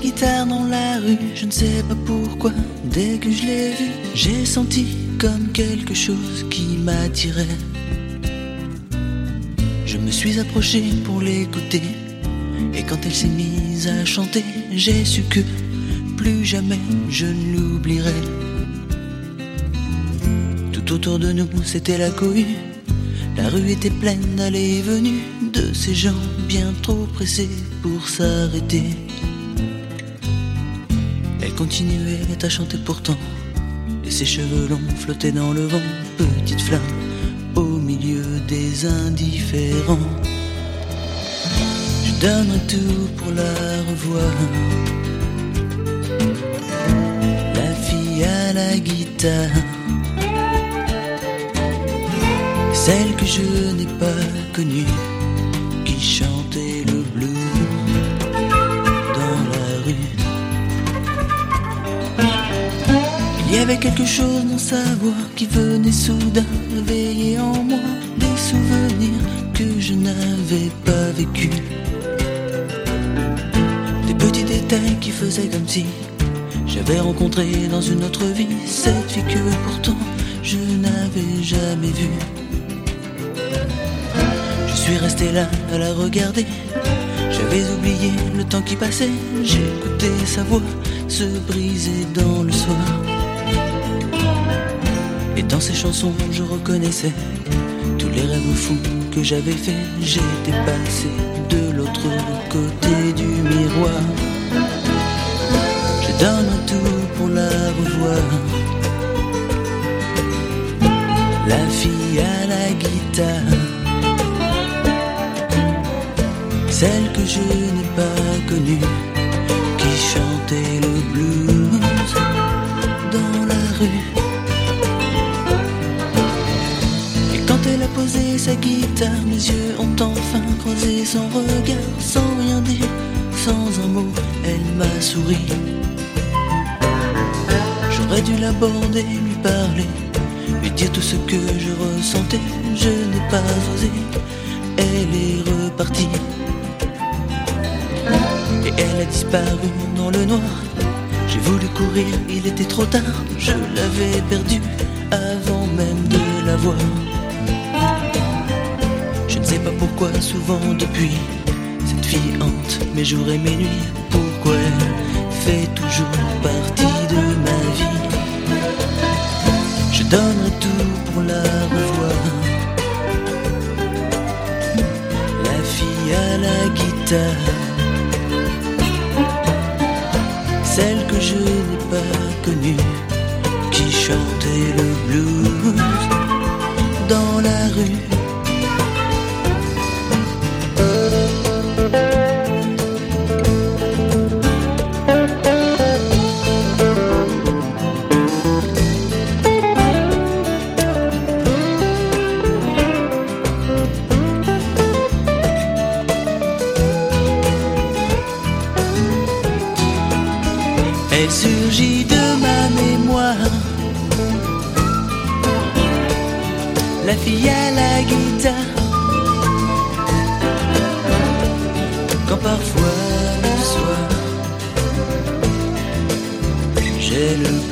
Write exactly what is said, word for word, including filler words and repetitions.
guitare dans la rue, je ne sais pas pourquoi. Dès que je l'ai vue, j'ai senti comme quelque chose qui m'attirait. Je me suis approché pour l'écouter, et quand elle s'est mise à chanter, j'ai su que plus jamais je ne l'oublierai. Tout autour de nous, c'était la cohue. La rue était pleine d'allées et venues de ces gens bien trop pressés pour s'arrêter. Elle continuait à chanter pourtant, et ses cheveux longs flottaient dans le vent, petite flamme au milieu des indifférents. Je donnerais tout pour la revoir, la fille à la guitare, celle que je n'ai pas connue, qui chantait le blues dans la rue. Il y avait quelque chose dans sa voix qui venait soudain réveiller en moi des souvenirs que je n'avais pas vécus. Des petits détails qui faisaient comme si j'avais rencontré dans une autre vie cette fille que pourtant je n'avais jamais vue. Je suis resté là à la regarder, j'avais oublié le temps qui passait. J'écoutais sa voix se briser dans le soir, et dans ses chansons je reconnaissais tous les rêves fous que j'avais faits. J'étais passé de l'autre côté du miroir. Je donne tout pour la revoir, la fille à la guitare, celle que je n'ai pas connue, qui chantait le blues dans la rue. Et quand elle a posé sa guitare, mes yeux ont enfin croisé son regard. Sans rien dire, sans un mot, elle m'a souri. J'aurais dû l'aborder, lui parler, lui dire tout ce que je ressentais. Je n'ai pas osé, elle est repartie, et elle a disparu dans le noir. J'ai voulu courir, il était trop tard. Je l'avais perdue avant même de la voir. Je ne sais pas pourquoi, souvent depuis, cette fille hante mes jours et mes nuits. Pourquoi elle fait toujours partie de ma vie. Je donnerai tout pour la revoir, la fille à la guitare, celle que je n'ai pas connue, qui chantait le blues dans la rue. Elle surgit de ma mémoire, la fille à la guitare. Quand parfois le soir, j'ai le